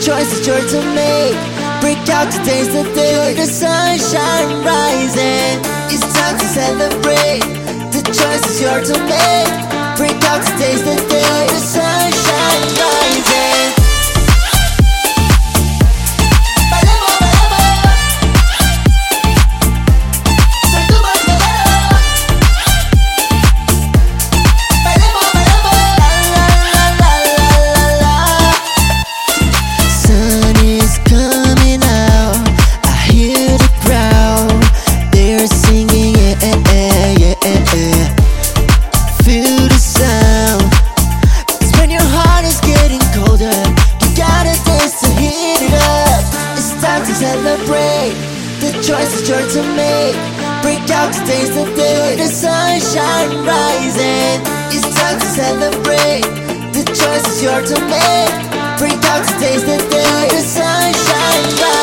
choice is yours to make. Break out, today's the day. The sunshine rising. It's time to celebrate. The choice is yours to make. Break out, today's the day. The sunshine rising. Celebrate, the choice is yours to make. Break out, today's the day. The sunshine rising. It's time to celebrate. The choice is yours to make. Break out, today's the day. The sunshine rising.